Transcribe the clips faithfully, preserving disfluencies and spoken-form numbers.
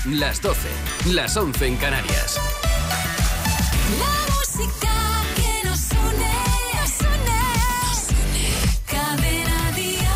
las doce, las once en Canarias. La música que nos une, nos une, nos une. Cadena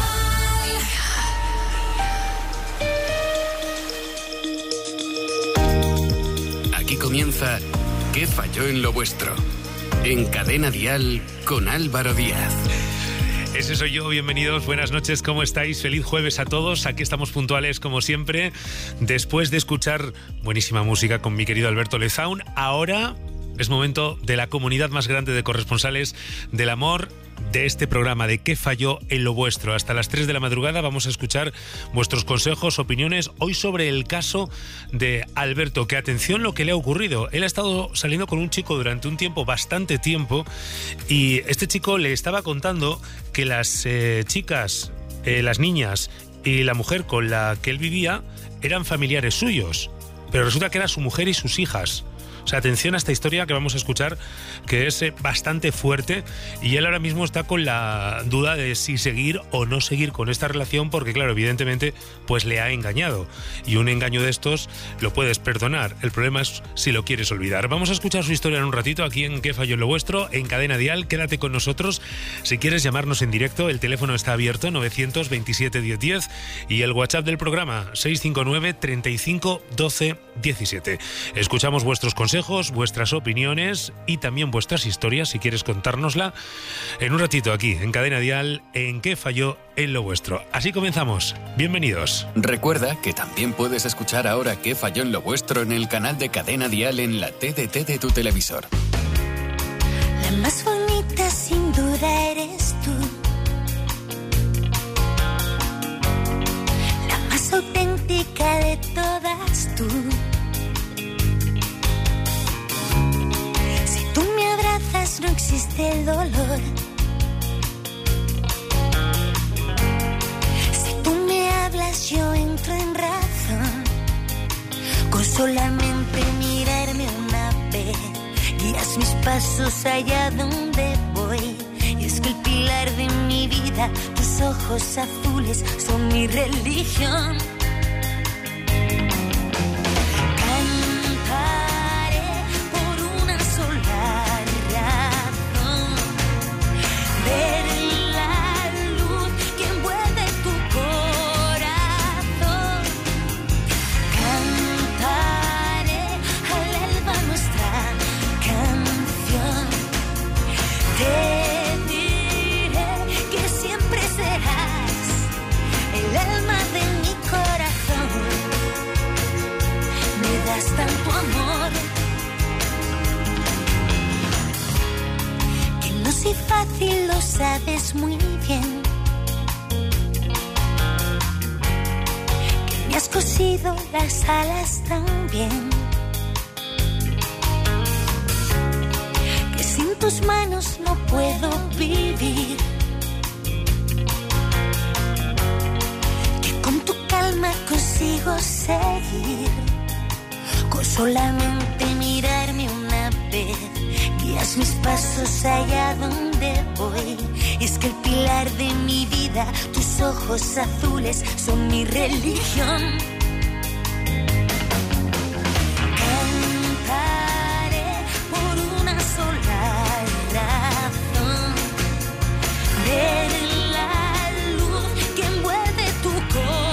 Dial. Aquí comienza ¿Qué falló en lo vuestro? En Cadena Dial con Álvaro Díaz. Ese soy yo, bienvenidos, buenas noches, ¿cómo estáis? Feliz jueves a todos, aquí estamos puntuales como siempre, después de escuchar buenísima música con mi querido Alberto Lezaun. Ahora es momento de la comunidad más grande de corresponsales del amor, de este programa de ¿Qué falló en lo vuestro? Hasta las tres de la madrugada vamos a escuchar vuestros consejos, opiniones, hoy sobre el caso de Alberto, que atención lo que le ha ocurrido. Él ha estado saliendo con un chico durante un tiempo, bastante tiempo, y este chico le estaba contando que las eh, chicas, eh, las niñas y la mujer con la que él vivía eran familiares suyos, pero resulta que era su mujer y sus hijas. O sea, atención a esta historia que vamos a escuchar, que es eh, bastante fuerte, y él ahora mismo está con la duda de si seguir o no seguir con esta relación, porque claro, evidentemente pues le ha engañado, y un engaño de estos lo puedes perdonar, el problema es si lo quieres olvidar. Vamos a escuchar su historia en un ratito aquí en ¿Qué falló en lo vuestro? En Cadena Dial. Quédate con nosotros, si quieres llamarnos en directo, el teléfono está abierto, novecientos veintisiete diez diez, y el WhatsApp del programa seis cinco nueve, treinta y cinco, doce, diecisiete. Escuchamos vuestros consejos, vuestras opiniones y también vuestras historias, si quieres contárnosla, en un ratito aquí en Cadena Dial, en ¿Qué falló en lo vuestro? Así comenzamos. Bienvenidos. Recuerda que también puedes escuchar ahora ¿Qué falló en lo vuestro? En el canal de Cadena Dial en la T D T de tu televisor. La más bonita sin duda eres tú, la más auténtica de todas tú. No existe el dolor. Si tú me hablas, yo entro en razón. Con solamente mirarme una vez, guías mis pasos allá donde voy. Y es que el pilar de mi vida, tus ojos azules, son mi religión. Tanto amor que no soy fácil, lo sabes muy bien, que me has cosido las alas también, que sin tus manos no puedo vivir, que con tu calma consigo seguir. Con solamente mirarme una vez, guías mis pasos allá donde voy. Es que el pilar de mi vida, tus ojos azules, son mi religión. Cantaré por una sola razón, ver la luz que envuelve tu corazón.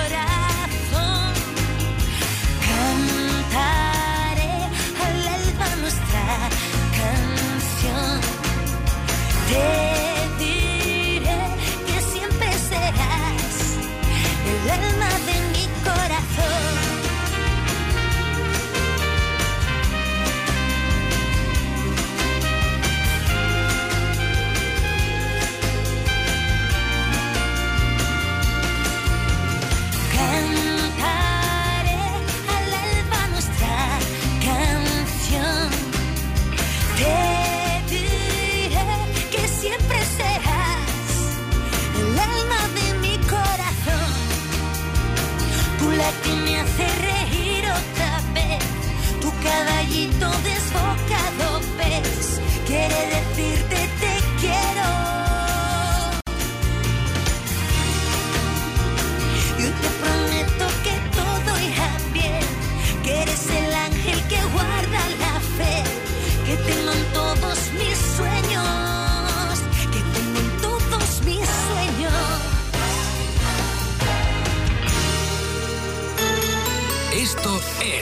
Te diré que siempre serás el alma de mi corazón.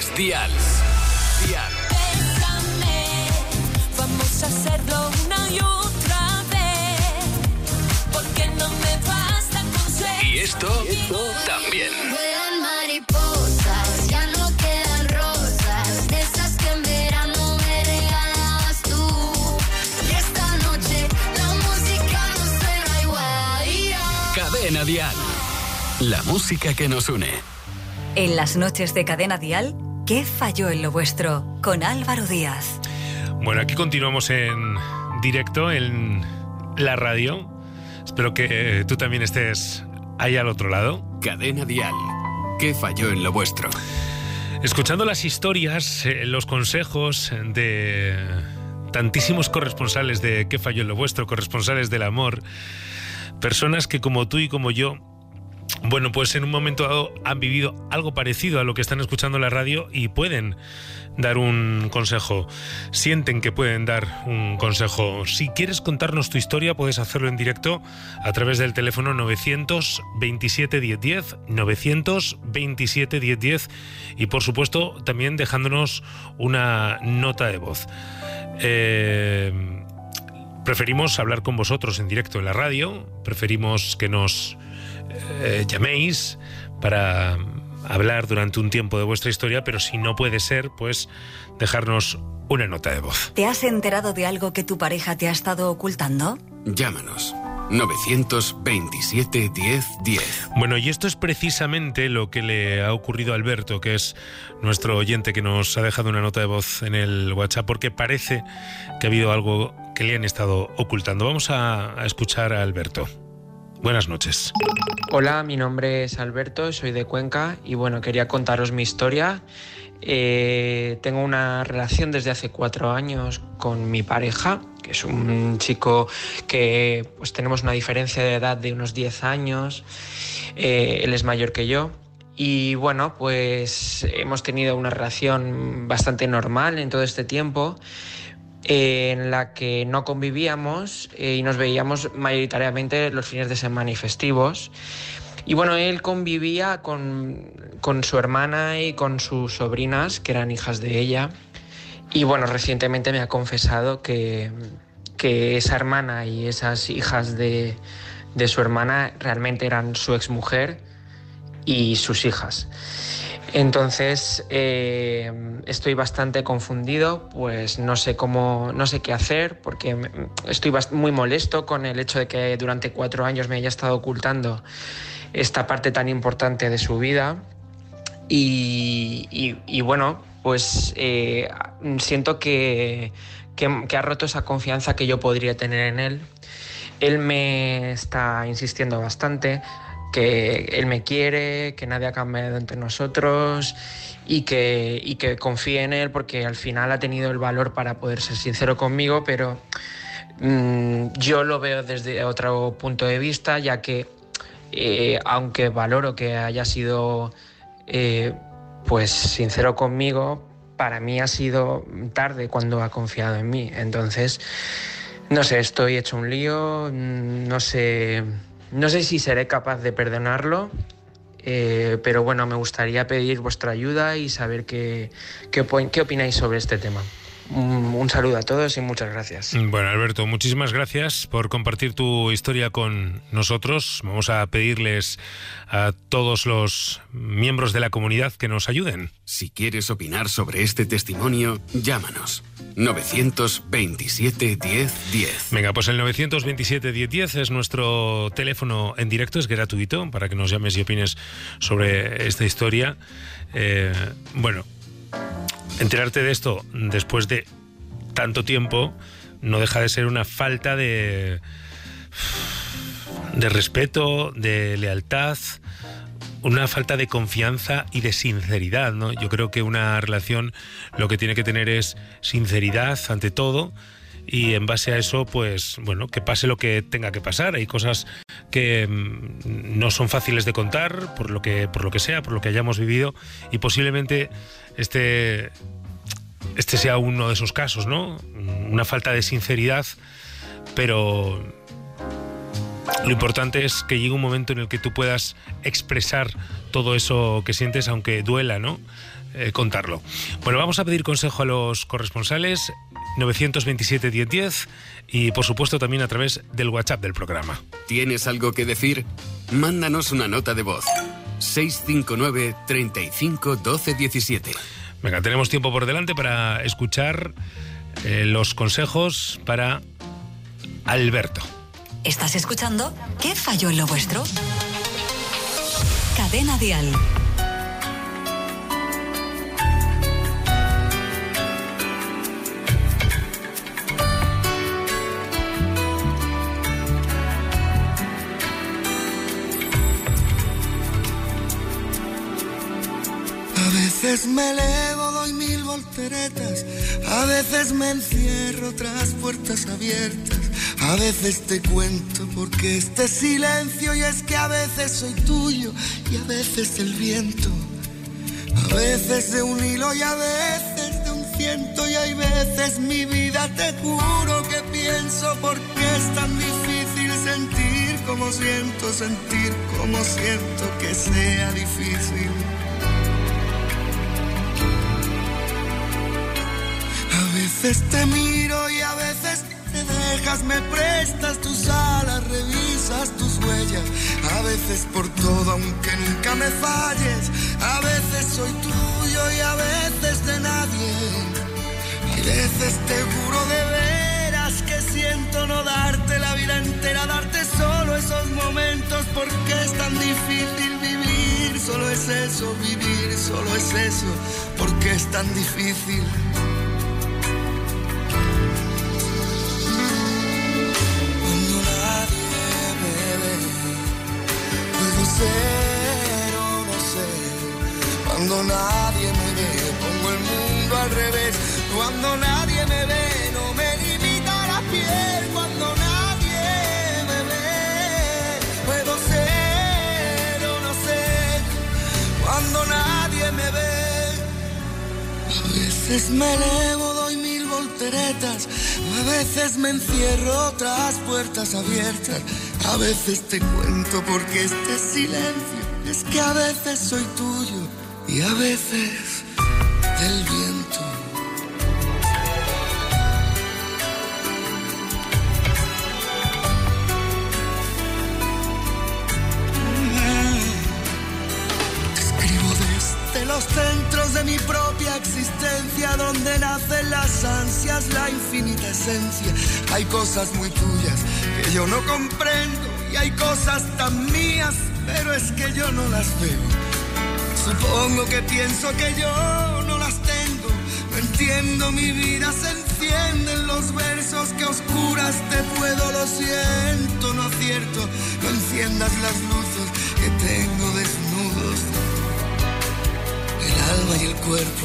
es Dial. Dial. Bésame, vamos a hacerlo una y otra vez, porque no me basta con ser. Y esto, y esto también. Vuelan mariposas, ya no quedan rosas, de esas que en verano me regalabas tú. Y esta noche la música no suena igual. Cadena Dial. La música que nos une. En las noches de Cadena Dial, ¿qué falló en lo vuestro? Con Álvaro Díaz. Bueno, aquí continuamos en directo en la radio. Espero que tú también estés ahí al otro lado. Cadena Dial. ¿Qué falló en lo vuestro? Escuchando las historias, eh, los consejos de tantísimos corresponsales de ¿Qué falló en lo vuestro? Corresponsales del amor. Personas que como tú y como yo, bueno, pues en un momento dado han vivido algo parecido a lo que están escuchando en la radio y pueden dar un consejo, sienten que pueden dar un consejo. Si quieres contarnos tu historia, puedes hacerlo en directo a través del teléfono novecientos veintisiete diez diez, novecientos veintisiete diez diez y por supuesto también dejándonos una nota de voz. Eh, preferimos hablar con vosotros en directo en la radio, preferimos que nos Eh, llaméis para hablar durante un tiempo de vuestra historia, pero si no puede ser, pues dejarnos una nota de voz. ¿Te has enterado de algo que tu pareja te ha estado ocultando? Llámanos. novecientos veintisiete diez diez. Bueno, y esto es precisamente lo que le ha ocurrido a Alberto, que es nuestro oyente que nos ha dejado una nota de voz en el WhatsApp, porque parece que ha habido algo que le han estado ocultando. Vamos a, a escuchar a Alberto. Buenas noches. Hola, mi nombre es Alberto, soy de Cuenca y bueno, quería contaros mi historia. Eh, tengo una relación desde hace cuatro años con mi pareja, que es un chico que pues tenemos una diferencia de edad de unos diez años. Eh, él es mayor que yo. Y bueno, pues hemos tenido una relación bastante normal en todo este tiempo, en la que no convivíamos eh, y nos veíamos mayoritariamente los fines de semana y festivos. Y bueno, él convivía con, con su hermana y con sus sobrinas, que eran hijas de ella. Y bueno, recientemente me ha confesado que, que esa hermana y esas hijas de, de su hermana realmente eran su exmujer y sus hijas. Entonces eh, estoy bastante confundido, pues no sé cómo, no sé qué hacer, porque estoy muy molesto con el hecho de que durante cuatro años me haya estado ocultando esta parte tan importante de su vida. Y, y, y bueno, pues eh, siento que, que, que ha roto esa confianza que yo podría tener en él. Él me está insistiendo bastante, que él me quiere, que nadie ha cambiado entre nosotros y que, y que confíe en él, porque al final ha tenido el valor para poder ser sincero conmigo, pero mmm, yo lo veo desde otro punto de vista, ya que eh, aunque valoro que haya sido eh, pues sincero conmigo, para mí ha sido tarde cuando ha confiado en mí. Entonces, no sé, estoy hecho un lío, no sé... No sé si seré capaz de perdonarlo, eh, pero bueno, me gustaría pedir vuestra ayuda y saber qué, qué, qué opináis sobre este tema. Un, un saludo a todos y muchas gracias. Bueno, Alberto, muchísimas gracias por compartir tu historia con nosotros. Vamos a pedirles a todos los miembros de la comunidad que nos ayuden. Si quieres opinar sobre este testimonio, llámanos. novecientos veintisiete diez diez. Venga, pues el novecientos veintisiete diez diez es nuestro teléfono en directo, es gratuito para que nos llames y opines sobre esta historia. Eh, bueno, enterarte de esto después de tanto tiempo no deja de ser una falta de, de respeto, de lealtad, una falta de confianza y de sinceridad, ¿no? Yo creo que una relación lo que tiene que tener es sinceridad ante todo, y en base a eso, pues, bueno, que pase lo que tenga que pasar. Hay cosas que mmm, no son fáciles de contar, por lo que, por lo que sea, por lo que hayamos vivido, y posiblemente este, este sea uno de esos casos, ¿no? Una falta de sinceridad, pero Lo importante es que llegue un momento en el que tú puedas expresar todo eso que sientes, aunque duela, ¿no? Eh, contarlo. Bueno, vamos a pedir consejo a los corresponsales, nueve dos siete, diez diez, y por supuesto también a través del WhatsApp del programa. ¿Tienes algo que decir? Mándanos una nota de voz. seis cinco nueve, treinta y cinco, doce, diecisiete. Venga, tenemos tiempo por delante para escuchar eh, los consejos para Alberto. ¿Estás escuchando? ¿Qué falló en lo vuestro? Cadena Dial. A veces me elevo, doy mil volteretas, a veces me encierro tras puertas abiertas, a veces te cuento porque este silencio, y es que a veces soy tuyo y a veces el viento, a veces de un hilo y a veces de un ciento, y hay veces mi vida te juro que pienso porque es tan difícil sentir como siento, sentir como siento que sea difícil. A veces te miro y a veces te dejas, me prestas tus alas, revisas tus huellas, a veces por todo aunque nunca me falles, a veces soy tuyo y a veces de nadie, y veces te juro de veras que siento no darte la vida entera, darte solo esos momentos porque es tan difícil vivir, solo es eso, vivir, solo es eso, porque es tan difícil. Pero no sé, cuando nadie me ve, pongo el mundo al revés, cuando nadie me ve, no me limita la piel, cuando nadie me ve, puedo ser o no sé, cuando nadie me ve, a veces me elevo, doy mil volteretas, a veces me encierro tras puertas abiertas, a veces te cuento porque este silencio es que a veces soy tuyo y a veces del viento. Te escribo desde los centros de mi propia existencia, donde nacen las ansias, la infinita esencia. Hay cosas muy tuyas que yo no comprendo y hay cosas tan mías, pero es que yo no las veo. Supongo que pienso que yo no las tengo, no entiendo, mi vida se encienden los versos que a oscuras te puedo, lo siento, no acierto, no enciendas las luces que tengo desnudos, el alma y el cuerpo,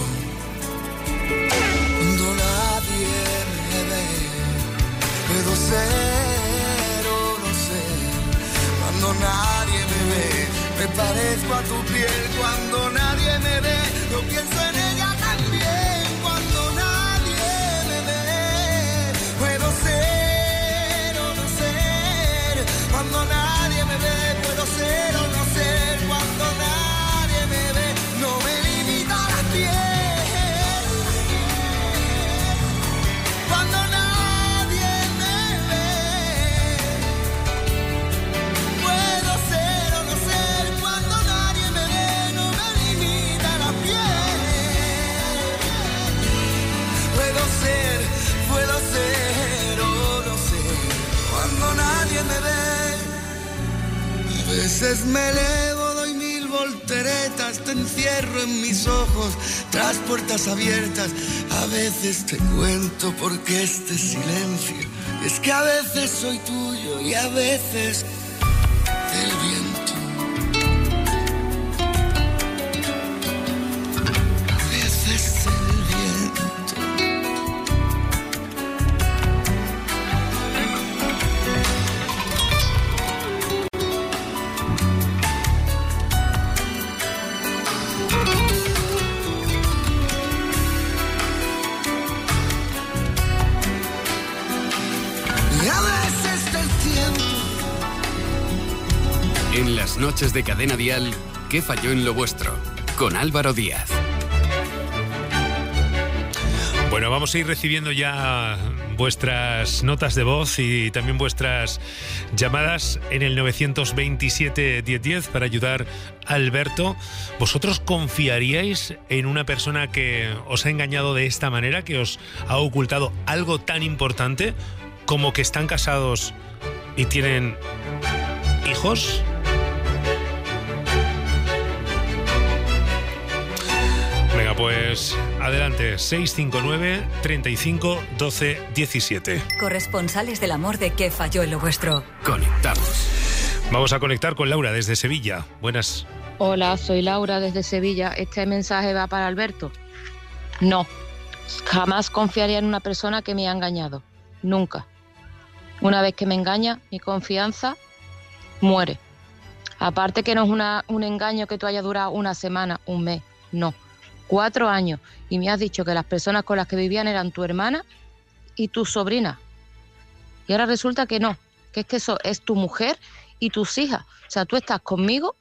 cuando nadie me ve, puedo ser o no sé, cuando nadie me ve, me parezco a tu piel, cuando nadie me ve, yo pienso en ella también, cuando nadie me ve, puedo ser o no ser, cuando nadie me ve, puedo ser o no ser, cuando nadie me ve, no me limita la piel, cuando nadie me ve, puedo ser o no ser, cuando nadie me ve, no me limita la piel, puedo ser, puedo ser o no ser, cuando nadie me ve. A veces me elevo, doy mil volteretas, te encierro en mis ojos tras puertas abiertas, a veces te cuento porque este silencio es que a veces soy tuyo y a veces del viento, a veces del viento. Y a veces del tiempo, En las noches de Cadena Dial, ¿qué falló en lo vuestro? Con Álvaro Díaz. Bueno, vamos a ir recibiendo ya vuestras notas de voz y también vuestras llamadas en el nueve dos siete, diez diez para ayudar a Alberto. ¿Vosotros confiaríais en una persona que os ha engañado de esta manera, que os ha ocultado algo tan importante como que están casados y tienen hijos? Venga, pues adelante, seis cinco nueve, treinta y cinco, doce, diecisiete. Corresponsales del amor de ¿Qué falló en lo vuestro? Conectamos. Vamos a conectar con Laura desde Sevilla. Buenas. Hola, soy Laura desde Sevilla. Este mensaje va para Alberto. No, jamás confiaría en una persona que me ha engañado. Nunca. Una vez que me engaña, mi confianza muere. Aparte que no es una, un engaño que tú haya durado una semana, un mes, no. Cuatro años, y me has dicho que las personas con las que vivían eran tu hermana y tu sobrina. Y ahora resulta que no, que es que eso es tu mujer y tus hijas. O sea, tú estás conmigo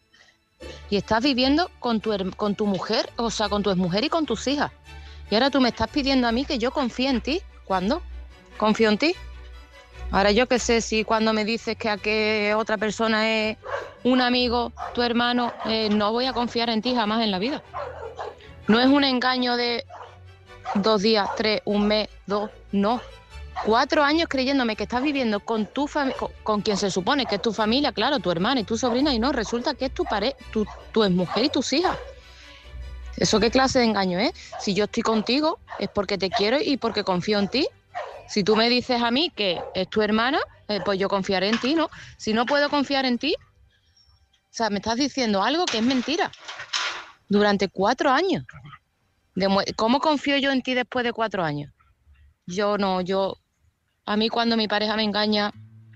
y estás viviendo con tu, con tu mujer, o sea, con tu exmujer y con tus hijas. Y ahora tú me estás pidiendo a mí que yo confíe en ti. ¿Cuándo? ¿Confío en ti? Ahora yo qué sé, si cuando me dices que a que otra persona es un amigo, tu hermano, eh, no voy a confiar en ti jamás en la vida. No es un engaño de dos días, tres, un mes, dos, no. Cuatro años creyéndome que estás viviendo con tu familia, con, con quien se supone que es tu familia, claro, tu hermana y tu sobrina, y no, resulta que es tu pareja, tu, tu exmujer y tus hijas. ¿Eso qué clase de engaño es? Si yo estoy contigo es porque te quiero y porque confío en ti. Si tú me dices a mí que es tu hermana, eh, pues yo confiaré en ti, ¿no? Si no puedo confiar en ti, o sea, me estás diciendo algo que es mentira. Durante cuatro años. ¿Cómo confío yo en ti después de cuatro años? Yo no, yo... A mí cuando mi pareja me engaña,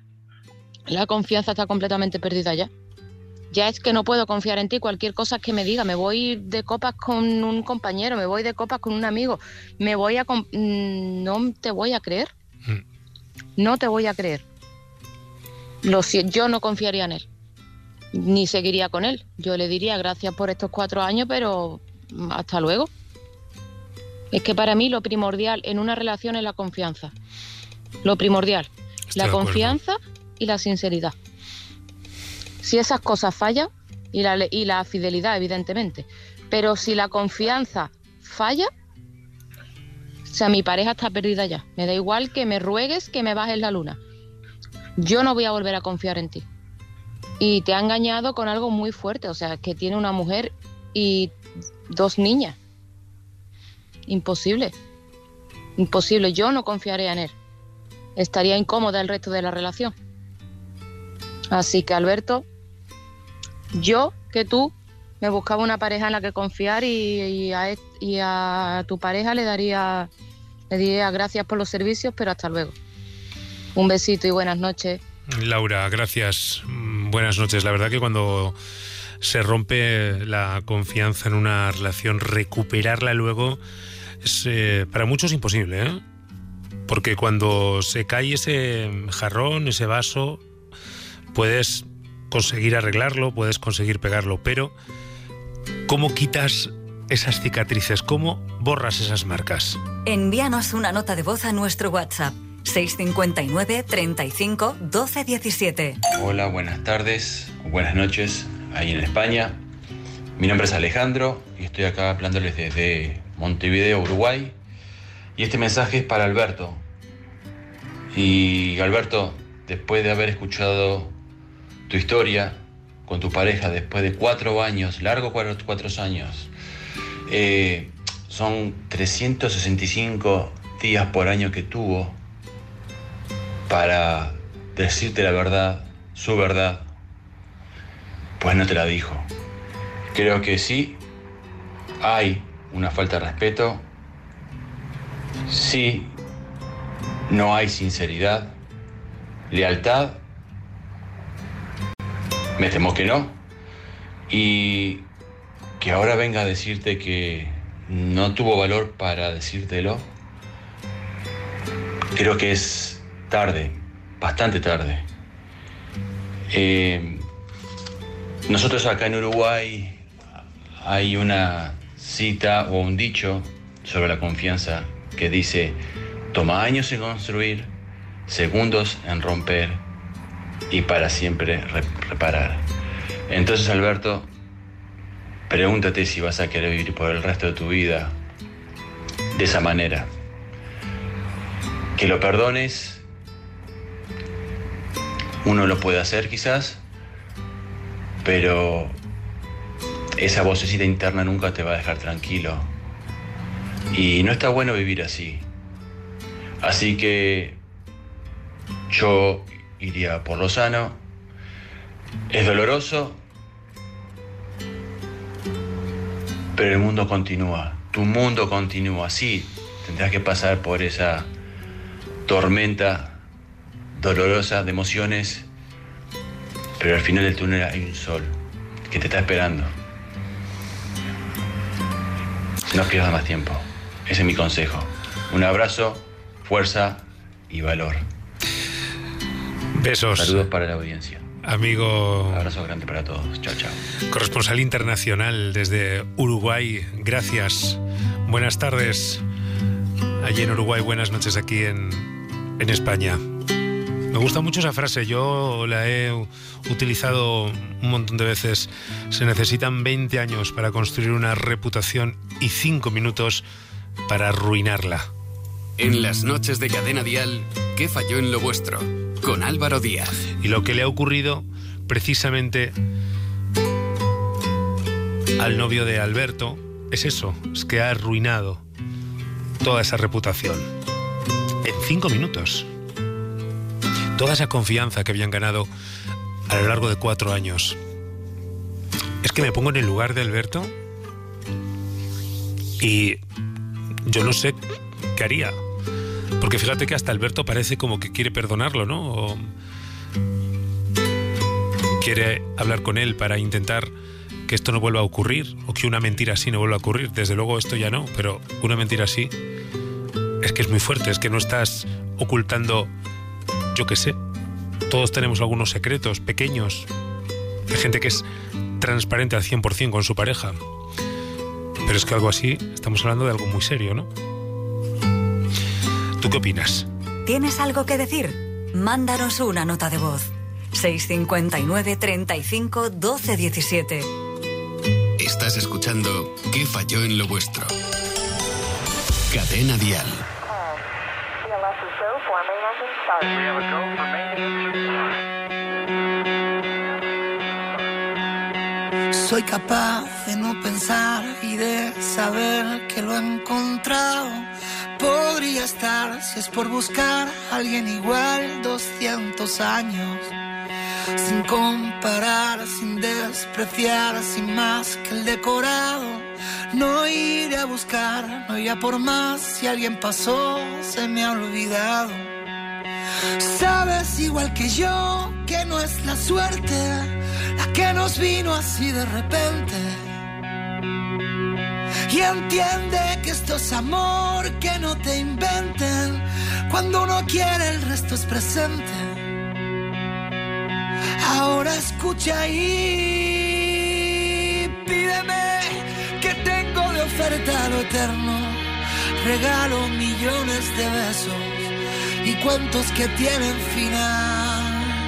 la confianza está completamente perdida ya. Ya es que no puedo confiar en ti, cualquier cosa que me diga. Me voy de copas con un compañero, me voy de copas con un amigo, me voy a... Comp- no te voy a creer. No te voy a creer. Lo, yo no confiaría en él. Ni seguiría con él. Yo le diría gracias por estos cuatro años, pero hasta luego. Es que para mí lo primordial en una relación es la confianza. Lo primordial. Estoy la de confianza y la sinceridad. Si esas cosas fallan, y la, y la fidelidad, evidentemente, pero si la confianza falla, o sea, mi pareja está perdida ya. Me da igual que me ruegues que me bajes la luna. Yo no voy a volver a confiar en ti. Y te ha engañado con algo muy fuerte, o sea, que tiene una mujer y dos niñas. Imposible. Imposible, yo no confiaré en él. Estaría incómoda el resto de la relación. Así que, Alberto, yo, que tú, me buscaba una pareja en la que confiar y, y, a, y a tu pareja le daría, le diría gracias por los servicios, pero hasta luego. Un besito y buenas noches. Laura, gracias. Buenas noches. La verdad que cuando se rompe la confianza en una relación, recuperarla luego es eh, para muchos imposible, ¿eh? Porque cuando se cae ese jarrón, ese vaso, puedes conseguir arreglarlo, puedes conseguir pegarlo, pero ¿cómo quitas esas cicatrices? ¿Cómo borras esas marcas? Envíanos una nota de voz a nuestro WhatsApp seis cinco nueve, treinta y cinco, doce, diecisiete. Hola, buenas tardes, buenas noches, ahí en España. Mi nombre es Alejandro y estoy acá hablándoles desde Montevideo, Uruguay. Y este mensaje es para Alberto. Y Alberto, después de haber escuchado tu historia con tu pareja, después de cuatro años, largo cuatro, cuatro años, eh, son trescientos sesenta y cinco días por año que tuvo para decirte la verdad, su verdad, pues no te la dijo. Creo que sí, hay una falta de respeto, sí, no hay sinceridad, lealtad, me temo que no, y que ahora venga a decirte que no tuvo valor para decírtelo, creo que es tarde, bastante tarde. Eh, Nosotros acá en Uruguay hay una cita o un dicho sobre la confianza que dice: toma años en construir, segundos en romper y para siempre re- reparar. Entonces, Alberto, pregúntate si vas a querer vivir por el resto de tu vida de esa manera. Que lo perdones, uno lo puede hacer quizás, pero esa vocecita interna nunca te va a dejar tranquilo. Y no está bueno vivir así. Así que yo iría por lo sano. Es doloroso, pero el mundo continúa. Tu mundo continúa. Sí, tendrás que pasar por esa tormenta dolorosa de emociones, pero al final del túnel hay un sol que te está esperando. No pierdas más tiempo. Ese es mi consejo. Un abrazo, fuerza y valor. Besos. Saludos para la audiencia. Amigo. Un abrazo grande para todos. Chao, chao. Corresponsal internacional desde Uruguay. Gracias. Buenas tardes allí en Uruguay. Buenas noches aquí en, en España. Me gusta mucho esa frase. Yo la he utilizado un montón de veces. Se necesitan veinte años para construir una reputación y cinco minutos para arruinarla. En las noches de Cadena Dial, ¿qué falló en lo vuestro? Con Álvaro Díaz. Y lo que le ha ocurrido precisamente al novio de Alberto es eso, es que ha arruinado toda esa reputación en cinco minutos. Toda esa confianza que habían ganado a lo largo de cuatro años. Es que me pongo en el lugar de Alberto y yo no sé qué haría. Porque fíjate que hasta Alberto parece como que quiere perdonarlo, ¿no? O quiere hablar con él para intentar que esto no vuelva a ocurrir, o que una mentira así no vuelva a ocurrir. Desde luego esto ya no, pero una mentira así es que es muy fuerte, es que no estás ocultando, yo qué sé, todos tenemos algunos secretos pequeños, de gente que es transparente al cien por ciento con su pareja. Pero es que algo así, estamos hablando de algo muy serio, ¿no? ¿Tú qué opinas? ¿Tienes algo que decir? Mándanos una nota de voz. seis cinco nueve, treinta y cinco, doce diecisiete. Estás escuchando ¿Qué falló en lo vuestro? Cadena Dial. Soy capaz de no pensar y de saber que lo he encontrado. Podría estar, si es por buscar a alguien igual, doscientos años. Sin comparar, sin despreciar, sin más que el decorado. No iré a buscar, no iré a por más. Si alguien pasó, se me ha olvidado. Sabes igual que yo que no es la suerte la que nos vino así de repente. Y entiende que esto es amor, que no te inventen. Cuando uno quiere el resto es presente. Ahora escucha y pídeme, que tengo de oferta lo eterno. Regalo millones de besos y cuentos que tienen final.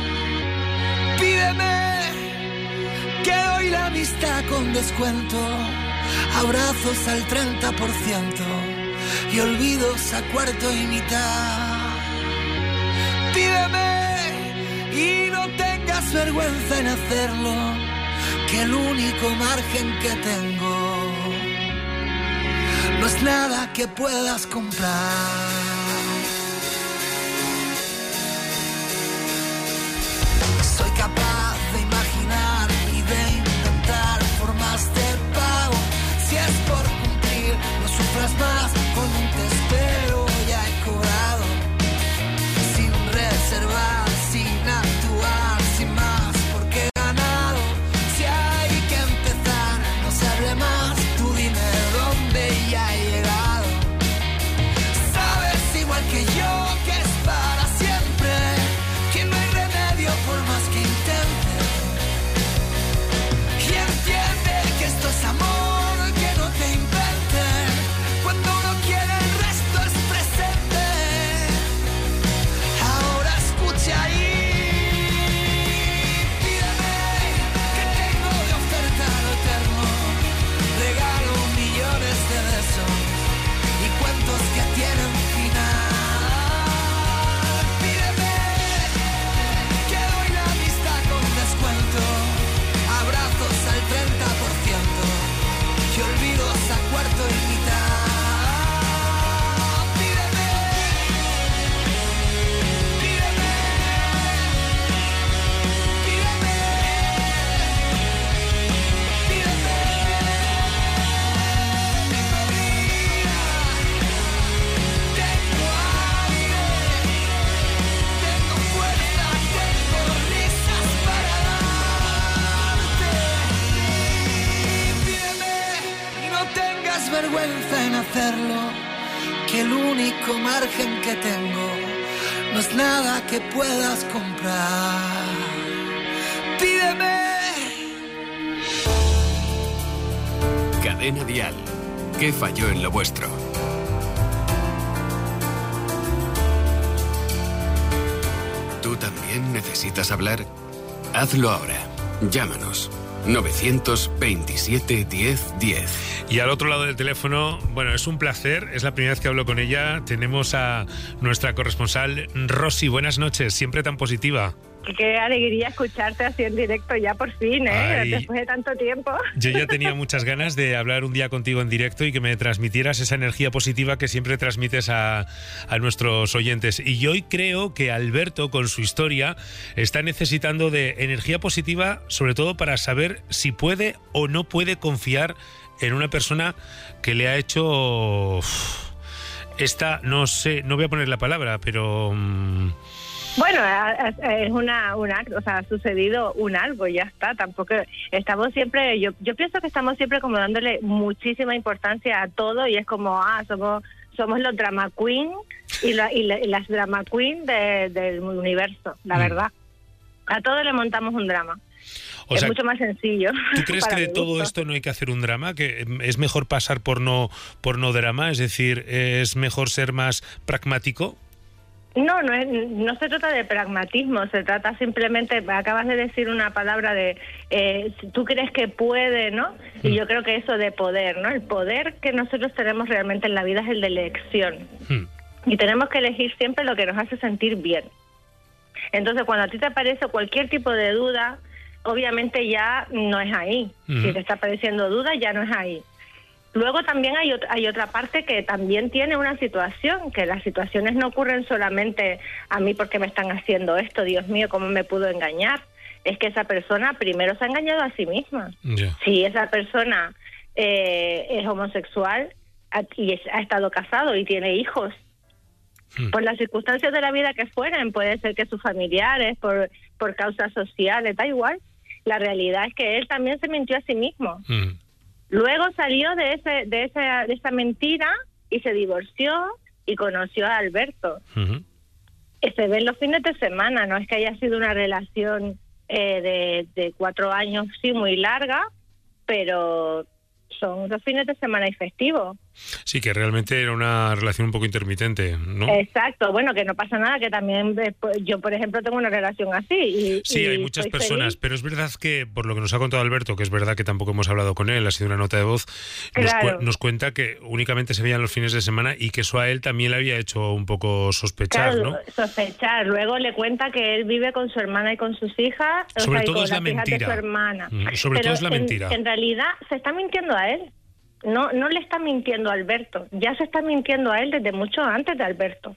Pídeme, que doy la amistad con descuento. Abrazos al treinta por ciento y olvidos a cuarto y mitad. Pídeme y no tengas vergüenza en hacerlo, que el único margen que tengo no es nada que puedas comprar. Soy capaz de imaginar y de inventar formas de pago. Si es por cumplir, no sufras más, con un te espero ya he cobrado. Sin reservar, sin actuar, sin más, porque he ganado. Si hay que empezar, no se hable más, tú dime dónde ya he llegado. Sabes vergüenza en hacerlo, que el único margen que tengo no es nada que puedas comprar. Pídeme. Cadena Dial. ¿Qué falló en lo vuestro? ¿Tú también necesitas hablar? Hazlo ahora. Llámanos. novecientos veintisiete diez diez. Y al otro lado del teléfono, bueno, es un placer, es la primera vez que hablo con ella. Tenemos a nuestra corresponsal Rosy. Buenas noches, siempre tan positiva. Qué alegría escucharte así en directo ya por fin, ¿eh? Ay, después de tanto tiempo. Yo ya tenía muchas ganas de hablar un día contigo en directo y que me transmitieras esa energía positiva que siempre transmites a, a nuestros oyentes. Y yo hoy creo que Alberto, con su historia, está necesitando de energía positiva, sobre todo para saber si puede o no puede confiar en una persona que le ha hecho esta, no sé, no voy a poner la palabra, pero... Um, Bueno, es una, una, o sea, ha sucedido un algo, ya está. Tampoco estamos siempre, yo, yo pienso que estamos siempre como dándole muchísima importancia a todo y es como, ah, somos, somos los drama queen y, la, y, la, y las drama queen de, del universo, la mm. verdad. A todo le montamos un drama. O es sea, mucho más sencillo. ¿Tú crees que de todo gusto. esto no hay que hacer un drama? ¿Que es mejor pasar por no, por no drama? Es decir, ¿es mejor ser más pragmático? No, no, es, no se trata de pragmatismo, se trata simplemente, acabas de decir una palabra de, eh, tú crees que puede, ¿no? Y yo creo que eso de poder, ¿no? El poder que nosotros tenemos realmente en la vida es el de elección. Mm. Y tenemos que elegir siempre lo que nos hace sentir bien. Entonces, cuando a ti te aparece cualquier tipo de duda, obviamente ya no es ahí. Mm. Si te está apareciendo duda, ya no es ahí. Luego también hay, ot- hay otra parte que también tiene una situación, que las situaciones no ocurren solamente a mí porque me están haciendo esto, Dios mío, ¿cómo me pudo engañar? Es que esa persona primero se ha engañado a sí misma. Yeah. Si esa persona eh, es homosexual y es, ha estado casado y tiene hijos, hmm. por las circunstancias de la vida que fueran, puede ser que sus familiares, por, por causas sociales, da igual. La realidad es que él también se mintió a sí mismo. Hmm. Luego salió de ese de esa de esa mentira y se divorció y conoció a Alberto. Uh-huh. Se ven los fines de semana, no es que haya sido una relación eh, de, de cuatro años, sí, muy larga, pero son los fines de semana y festivos. Sí, que realmente era una relación un poco intermitente, ¿no? Exacto, bueno, que no pasa nada, que también yo, por ejemplo, tengo una relación así. Y, sí, y hay muchas personas, feliz. Pero es verdad que, por lo que nos ha contado Alberto, que es verdad que tampoco hemos hablado con él, ha sido una nota de voz, claro. nos, cu- nos cuenta que únicamente se veían los fines de semana y que eso a él también le había hecho un poco sospechar, claro, ¿no? Sospechar. Luego le cuenta que él vive con su hermana y con sus hijas, sobre o sea, todo y con es las la hijas mentira. de su hermana. Mm, sobre pero todo es la en, mentira. En realidad se está mintiendo a él. No, no le está mintiendo a Alberto, ya se está mintiendo a él desde mucho antes de Alberto.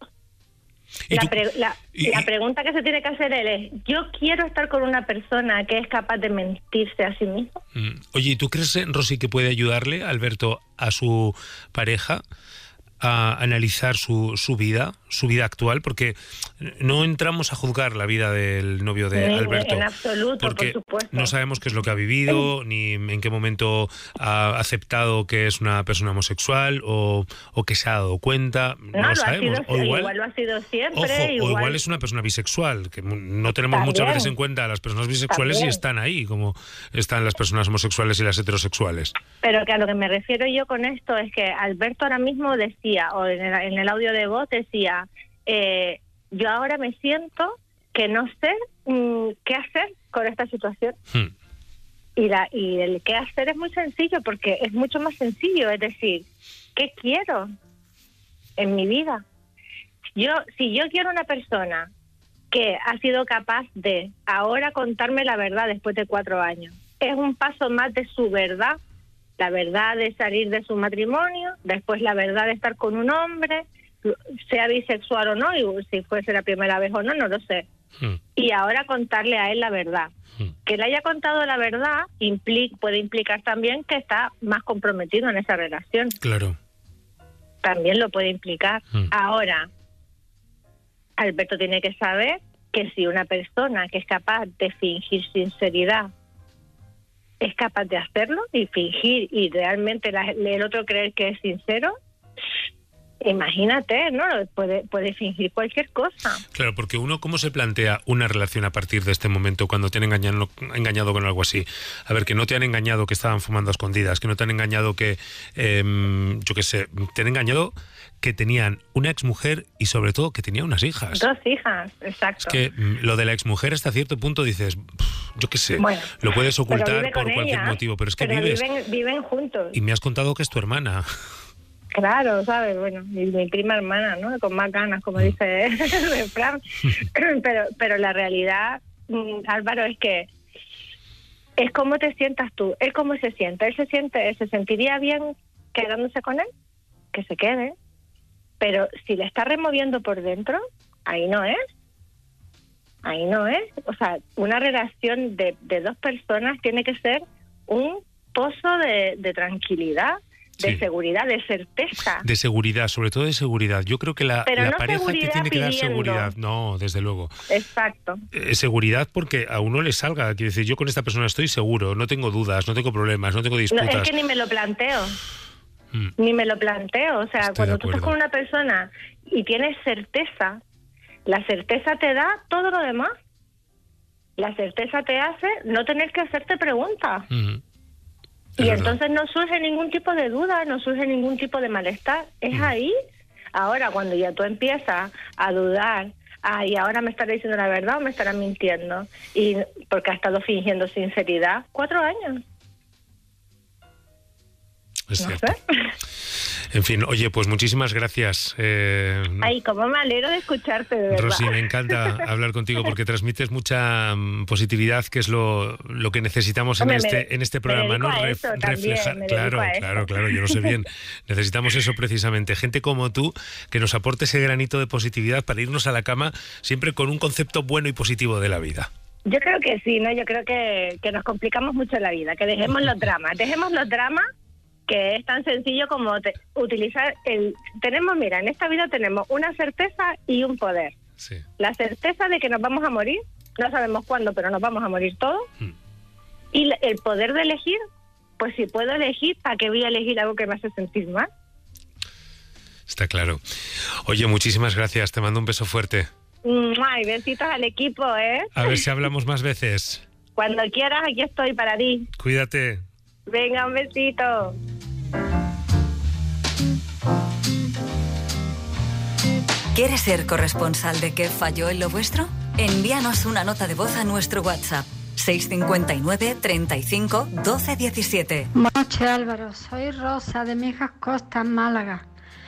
La, pre- la, y, la pregunta que se tiene que hacer él es, ¿yo quiero estar con una persona que es capaz de mentirse a sí mismo? Oye, ¿y tú crees, Rosy, que puede ayudarle Alberto a su pareja a analizar su, su vida, su vida actual? Porque no entramos a juzgar la vida del novio de en, Alberto. En absoluto, porque por supuesto. No sabemos qué es lo que ha vivido, sí. ni en qué momento ha aceptado que es una persona homosexual o, o que se ha dado cuenta. No, no lo sabemos. Sido, o igual, igual lo ha sido siempre. Ojo, igual... o igual es una persona bisexual, que no tenemos También. muchas veces en cuenta a las personas bisexuales También. y están ahí, como están las personas homosexuales y las heterosexuales. Pero que a lo que me refiero yo con esto es que Alberto ahora mismo decía, o en el, en el audio de voz decía, eh, yo ahora me siento que no sé mmm, qué hacer con esta situación. Hmm. Y, la, y el qué hacer es muy sencillo, porque es mucho más sencillo, es decir, ¿qué quiero en mi vida? Yo, si yo quiero una persona que ha sido capaz de ahora contarme la verdad después de cuatro años, es un paso más de su verdad, la verdad de salir de su matrimonio, después la verdad de estar con un hombre, sea bisexual o no, y si fuese la primera vez o no, no lo sé. Hmm. Y ahora contarle a él la verdad. Hmm. Que le haya contado la verdad implica, puede implicar también que está más comprometido en esa relación. Claro. También lo puede implicar. Hmm. Ahora, Alberto tiene que saber que si una persona que es capaz de fingir sinceridad es capaz de hacerlo y fingir y realmente la, el otro creer que es sincero, imagínate, ¿no? Puede, puede fingir cualquier cosa. Claro, porque uno, ¿cómo se plantea una relación a partir de este momento cuando te han engañado, engañado con algo así? A ver, que no te han engañado que estaban fumando a escondidas, que no te han engañado que, eh, yo qué sé, te han engañado que tenían una exmujer y sobre todo que tenía unas hijas. Dos hijas, exacto. Es que mm, lo de la exmujer hasta cierto punto dices, yo qué sé, bueno, lo puedes ocultar por cualquier ella, motivo, pero es que pero vives... Viven, viven juntos. Y me has contado que es tu hermana. Claro, ¿sabes? Bueno, mi, mi prima hermana, ¿no? Con más ganas, como dice el refrán. pero, pero la realidad, Álvaro, es que es cómo te sientas tú, él cómo se siente, él se siente, él se sentiría bien quedándose con él, que se quede, pero si le está removiendo por dentro, ahí no es, ahí no es, o sea, una relación de, de dos personas tiene que ser un pozo de, de tranquilidad, de sí. seguridad, de certeza. De seguridad, sobre todo de seguridad. Yo creo que la, la no pareja te tiene que dar pidiendo. seguridad. No, desde luego. Exacto. Eh, seguridad porque a uno le salga. Quiere decir, yo con esta persona estoy seguro, no tengo dudas, no tengo problemas, no tengo disputas. No, es que ni me lo planteo. Mm. Ni me lo planteo. O sea, estoy cuando tú estás con una persona y tienes certeza, la certeza te da todo lo demás. La certeza te hace no tener que hacerte preguntas. Mm. Y verdad. Entonces no surge ningún tipo de duda, no surge ningún tipo de malestar. Es mm. ahí. Ahora, cuando ya tú empiezas a dudar, ah, y ahora me estará diciendo la verdad o me estará mintiendo, y porque ha estado fingiendo sinceridad, cuatro años. Es no cierto. Sé. En fin, oye, pues muchísimas gracias. Eh, Ay, cómo me alegro de escucharte, de verdad. Rosy, me encanta hablar contigo porque transmites mucha um, positividad, que es lo, lo que necesitamos en, Hombre, este, me, en este programa, ¿no? Ref, reflejar. Claro, claro, claro, yo lo sé bien. Necesitamos eso precisamente. Gente como tú que nos aporte ese granito de positividad para irnos a la cama siempre con un concepto bueno y positivo de la vida. Yo creo que sí, ¿no? Yo creo que, que nos complicamos mucho la vida, que dejemos los dramas, dejemos los dramas, que es tan sencillo como te, utilizar el... Tenemos, mira, en esta vida tenemos una certeza y un poder. Sí. La certeza de que nos vamos a morir, no sabemos cuándo, pero nos vamos a morir todos. Mm. Y el poder de elegir, pues si puedo elegir, ¿para qué voy a elegir algo que me hace sentir mal? Está claro. Oye, muchísimas gracias, te mando un beso fuerte. Ay, besitos al equipo, ¿eh? A ver si hablamos más veces. Cuando quieras, aquí estoy para ti. Cuídate. Venga, un besito. ¿Quieres ser corresponsal de qué falló en lo vuestro? Envíanos una nota de voz a nuestro WhatsApp seis cinco nueve, treinta y cinco, doce diecisiete. Buenas noches, Álvaro. Soy Rosa de Mijas Costas, Málaga.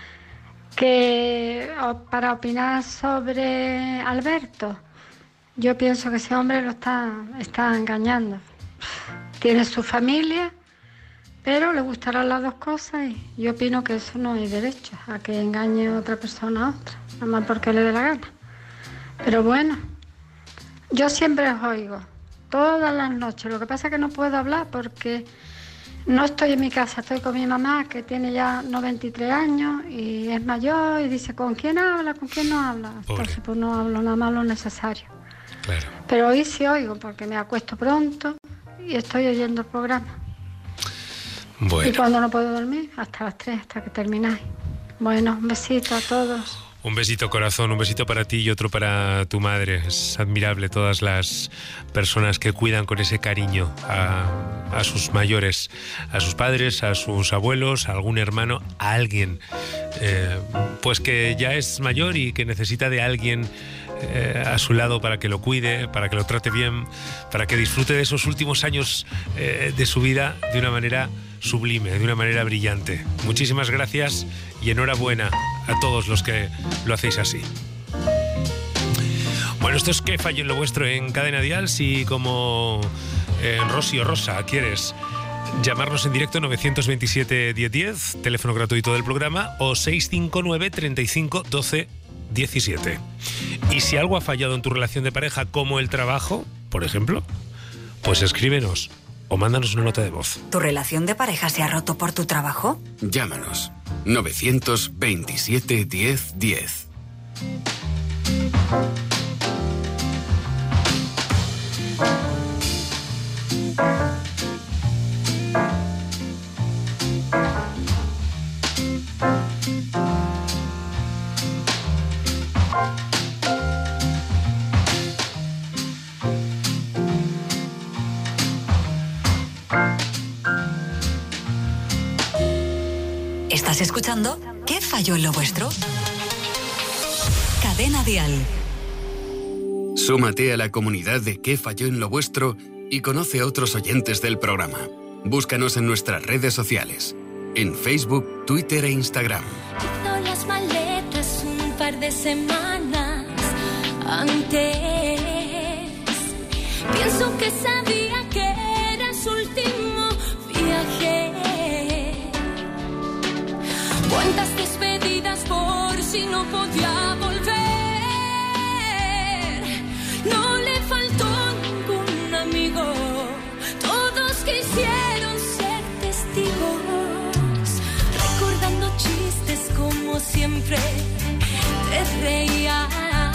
Que para opinar sobre Alberto, yo pienso que ese hombre lo está, está engañando. Tiene su familia, pero le gustarán las dos cosas y yo opino que eso no hay derecho a que engañe a otra persona a otra, nada más porque le dé la gana. Pero bueno, yo siempre os oigo, todas las noches. Lo que pasa es que no puedo hablar porque no estoy en mi casa, estoy con mi mamá que tiene ya noventa y tres años y es mayor y dice ¿con quién habla? ¿Con quién no habla? Pobre. Entonces pues no hablo nada más lo necesario. Claro. Pero hoy sí oigo porque me acuesto pronto y estoy oyendo el programa. Bueno. Y cuando no puedo dormir, hasta las tres, hasta que termináis. Bueno, un besito a todos. Un besito, corazón, un besito para ti y otro para tu madre. Es admirable todas las personas que cuidan con ese cariño a, a sus mayores, a sus padres, a sus abuelos, a algún hermano, a alguien eh, pues que ya es mayor y que necesita de alguien eh, a su lado para que lo cuide, para que lo trate bien, para que disfrute de esos últimos años eh, de su vida de una manera sublime, de una manera brillante. Muchísimas gracias y enhorabuena a todos los que lo hacéis así. Bueno, esto es ¿Qué fallo en lo vuestro? En Cadena Dial. Si como eh, Rosy o Rosa quieres llamarnos en directo, nueve dos siete, diez diez, teléfono gratuito del programa, o seis cinco nueve, treinta y cinco, doce diecisiete. Y si algo ha fallado en tu relación de pareja, como el trabajo, por ejemplo, pues escríbenos o mándanos una nota de voz. ¿Tu relación de pareja se ha roto por tu trabajo? Llámanos. nueve dos siete, diez diez. Estás escuchando ¿Qué falló en lo vuestro? Cadena Dial. Súmate a la comunidad de ¿Qué falló en lo vuestro? Y conoce a otros oyentes del programa. Búscanos en nuestras redes sociales, en Facebook, Twitter e Instagram. Hizo las maletas un par de semanas antes. Pienso que sabía que era su último viaje. Cuántas despedidas por si no podía volver. No le faltó ningún amigo. Todos quisieron ser testigos. Recordando chistes como siempre te reías.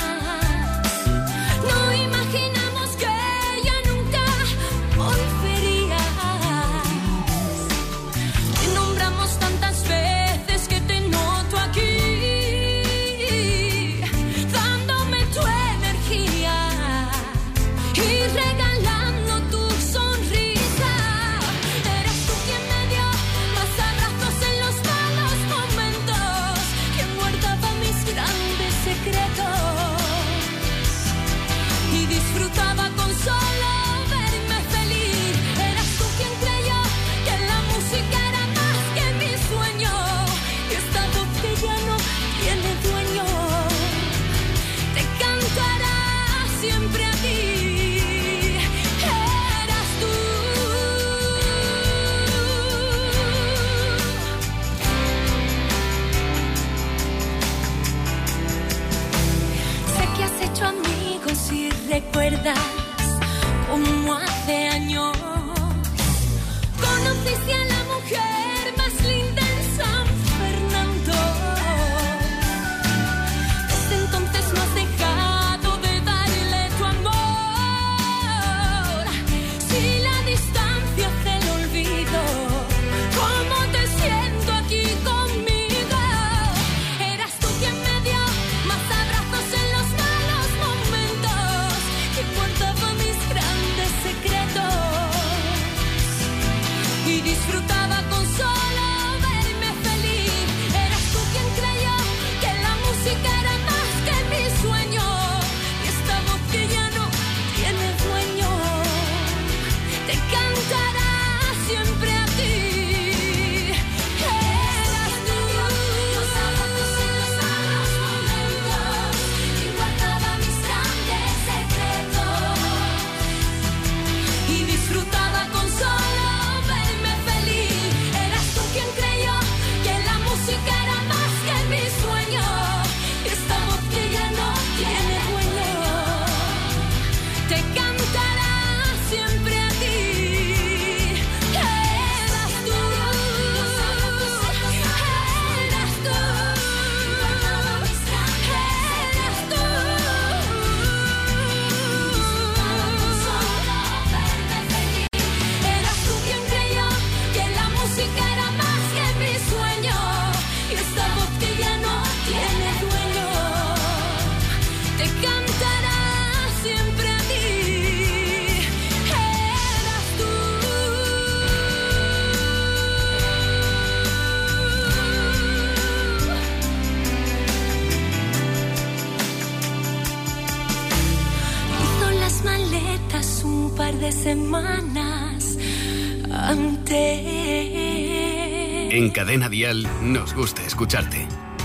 No imaginamos que ella nunca volvería. Te nombramos tantas veces que te noto aquí, dándome tu energía y regalando tu sonrisa. Eras tú quien me dio más abrazos en los malos momentos, quien guardaba mis grandes secretos y disfrutaba con solo verme feliz. Eras tú quien creyó que la música era más que mi sueño, y esta voz que ya no tiene dueño te cantará siempre a ti. Eras tú. Sé que has hecho amigos y recuerdas como hace años conociste a la mujer más linda en San Fernando. Desde entonces no has dejado de darle tu amor. Si la distancia hace el olvido, ¿cómo te siento aquí conmigo? Eras tú quien me dio más abrazos en los malos momentos, que guardaba mis grandes secretos y disfrutaba con solo verme feliz. Eras tú quien creyó que la música era más que mi sueño, y esta voz que ya no tiene dueño te cantará siempre a ti. Eras tú. Los abrazos en los malos momentos y guardaba mis grandes secretos y disfrutaba con solo verme feliz. Eras tú quien creyó que la música era más que mi sueño, y esta voz que ya no tiene dueño te cantará siempre a ti. Eras tú. Eras tú. Eras tú. Eras tú quien creyó que la música era más que mi sueño, y esta voz que ya no tiene dueño te cantará siempre a ti. Eras tú. Hizo las maletas un par de semanas antes. En Cadena Dial nos gusta escucharte.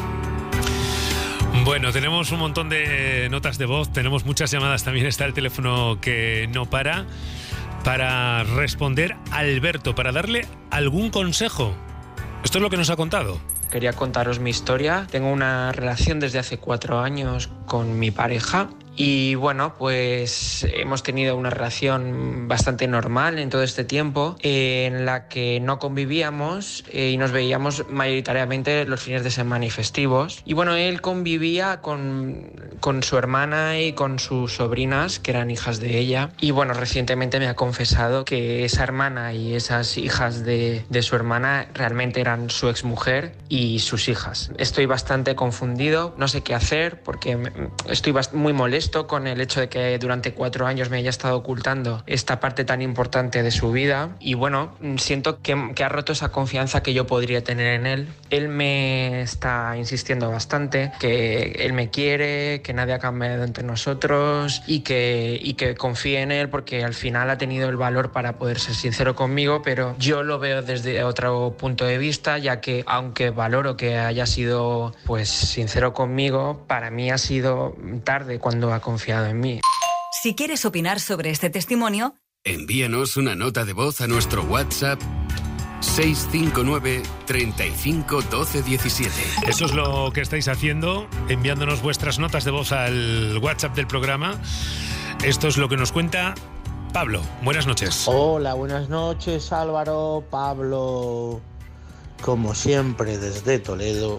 Bueno, tenemos un montón de notas de voz, tenemos muchas llamadas, también está el teléfono que no para, para responder a Alberto, para darle algún consejo. Esto es lo que nos ha contado. Quería contaros mi historia. Tengo una relación desde hace cuatro años con mi pareja. Y bueno, pues hemos tenido una relación bastante normal en todo este tiempo, eh, en la que no convivíamos eh, y nos veíamos mayoritariamente los fines de semana y festivos. Y bueno, él convivía con, con su hermana y con sus sobrinas, que eran hijas de ella. Y bueno, recientemente me ha confesado que esa hermana y esas hijas de, de su hermana realmente eran su exmujer y sus hijas. Estoy bastante confundido, no sé qué hacer porque estoy muy molesto molesto con el hecho de que durante cuatro años me haya estado ocultando esta parte tan importante de su vida y bueno, siento que, que ha roto esa confianza que yo podría tener en él. Él me está insistiendo bastante, que él me quiere, que nadie ha cambiado entre nosotros y que, y que confíe en él porque al final ha tenido el valor para poder ser sincero conmigo, pero yo lo veo desde otro punto de vista, ya que aunque valoro que haya sido pues sincero conmigo, para mí ha sido tarde cuando ha confiado en mí. Si quieres opinar sobre este testimonio, envíanos una nota de voz a nuestro WhatsApp seis cinco nueve, treinta y cinco, doce, diecisiete. Eso es lo que estáis haciendo, enviándonos vuestras notas de voz al WhatsApp del programa. Esto es lo que nos cuenta Pablo. Buenas noches. Hola, buenas noches, Álvaro, Pablo, como siempre desde Toledo.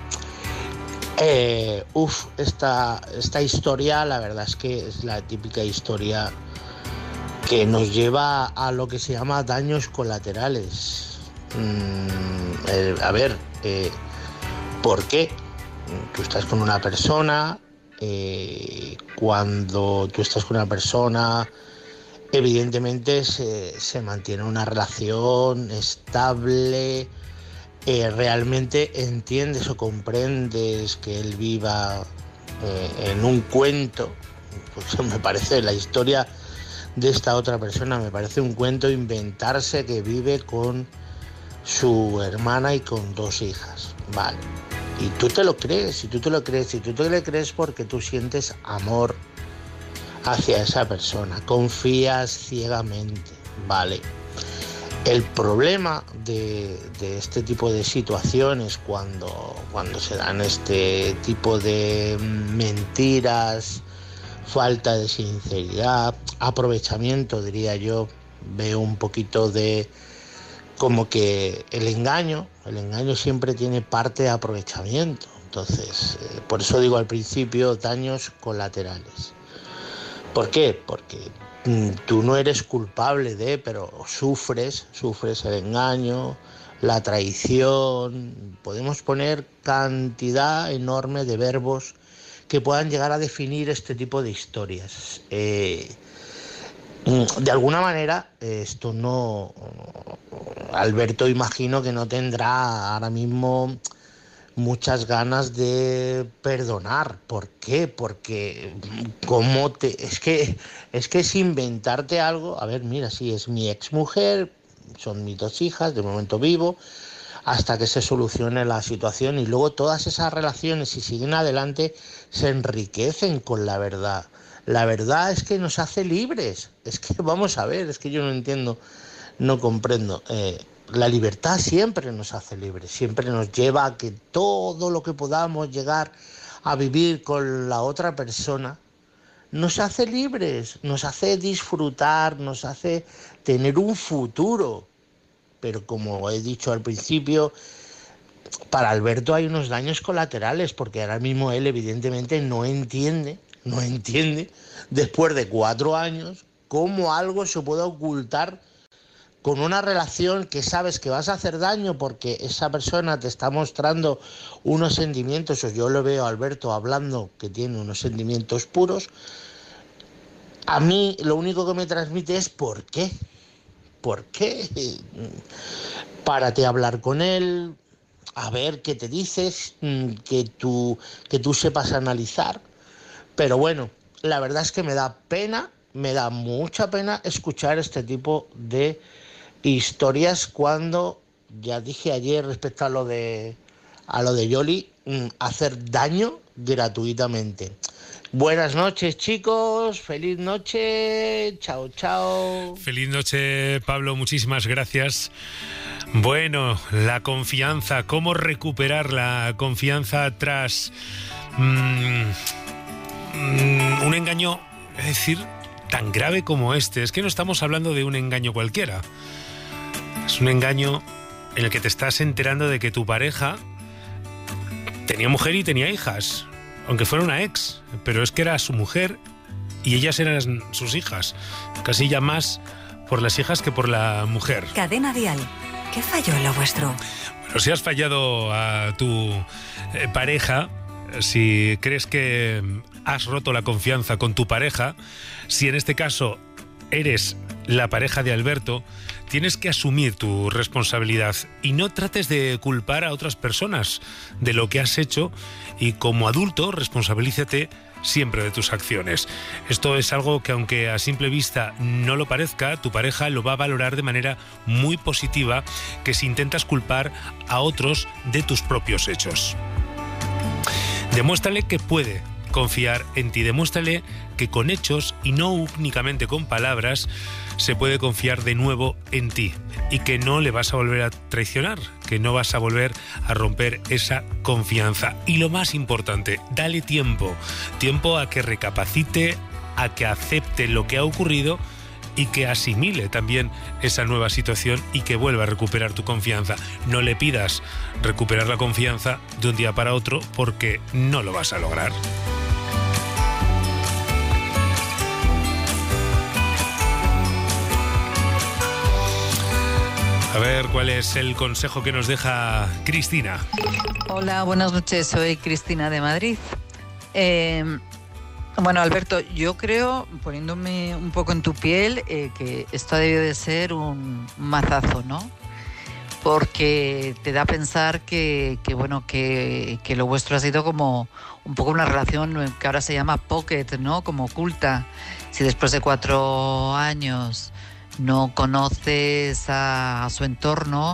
Eh, uf, esta, esta historia, la verdad es que es la típica historia que nos lleva a lo que se llama daños colaterales. Mm, eh, a ver, eh, ¿por qué? Tú estás con una persona, eh, cuando tú estás con una persona, evidentemente se, se mantiene una relación estable, eh, realmente entiendes o comprendes que él viva eh, en un cuento, pues me parece la historia de esta otra persona, me parece un cuento inventarse que vive con su hermana y con dos hijas, vale, y tú te lo crees, y tú te lo crees, y tú te lo crees porque tú sientes amor hacia esa persona, confías ciegamente, vale. El problema de, de este tipo de situaciones cuando, cuando se dan este tipo de mentiras, falta de sinceridad, aprovechamiento, diría yo, veo un poquito de como que el engaño, el engaño siempre tiene parte de aprovechamiento. Entonces, eh, por eso digo al principio, daños colaterales. ¿Por qué? Porque mm, tú no eres culpable de, pero sufres, sufres el engaño, la traición. Podemos poner cantidad enorme de verbos que puedan llegar a definir este tipo de historias. Eh, de alguna manera, esto no... Alberto imagino que no tendrá ahora mismo muchas ganas de perdonar. ¿Por qué? Porque cómo te... Es que, es que es inventarte algo. A ver, mira, sí, es mi exmujer, son mis dos hijas, de momento vivo, hasta que se solucione la situación y luego todas esas relaciones, si siguen adelante, se enriquecen con la verdad. La verdad es que nos hace libres. Es que vamos a ver, es que yo no entiendo, no comprendo. Eh, la libertad siempre nos hace libres, siempre nos lleva a que todo lo que podamos llegar a vivir con la otra persona nos hace libres, nos hace disfrutar, nos hace tener un futuro. Pero como he dicho al principio, para Alberto hay unos daños colaterales, porque ahora mismo él evidentemente no entiende, no entiende, después de cuatro años, cómo algo se puede ocultar con una relación que sabes que vas a hacer daño porque esa persona te está mostrando unos sentimientos, o yo lo veo a Alberto hablando que tiene unos sentimientos puros. A mí lo único que me transmite es ¿por qué? ¿Por qué? Párate a hablar con él, a ver qué te dices, que tú, que tú sepas analizar. Pero bueno, la verdad es que me da pena, me da mucha pena escuchar este tipo de historias cuando, ya dije ayer respecto a lo de, a lo de Yoli, hacer daño gratuitamente. Buenas noches, chicos. Feliz noche. Chao, chao. Feliz noche, Pablo. Muchísimas gracias. Bueno, la confianza. ¿Cómo recuperar la confianza tras mmm, mmm, un engaño, es decir, tan grave como este? Es que no estamos hablando de un engaño cualquiera. Es un engaño en el que te estás enterando de que tu pareja tenía mujer y tenía hijas. Aunque fuera una ex, pero es que era su mujer y ellas eran sus hijas. Casi ya más por las hijas que por la mujer. Cadena Dial. ¿Qué falló en lo vuestro? Bueno, si has fallado a tu eh, pareja, si crees que has roto la confianza con tu pareja, si en este caso eres la pareja de Alberto, tienes que asumir tu responsabilidad y no trates de culpar a otras personas de lo que has hecho, y como adulto responsabilízate siempre de tus acciones. Esto es algo que, aunque a simple vista no lo parezca, tu pareja lo va a valorar de manera muy positiva, que si intentas culpar a otros de tus propios hechos. Demuéstrale que puede confiar en ti, demuéstrale que con hechos y no únicamente con palabras se puede confiar de nuevo en ti, y que no le vas a volver a traicionar, que no vas a volver a romper esa confianza. Y lo más importante, dale tiempo, tiempo a que recapacite, a que acepte lo que ha ocurrido y que asimile también esa nueva situación y que vuelva a recuperar tu confianza. No le pidas recuperar la confianza de un día para otro, porque no lo vas a lograr. A ver, ¿cuál es el consejo que nos deja Cristina? Hola, buenas noches, soy Cristina de Madrid. Eh, bueno, Alberto, yo creo, poniéndome un poco en tu piel, eh, que esto ha debido de ser un mazazo, ¿no? Porque te da a pensar que, que bueno, que, que lo vuestro ha sido como un poco una relación que ahora se llama pocket, ¿no? Como oculta. Si después de cuatro años no conoces a, a su entorno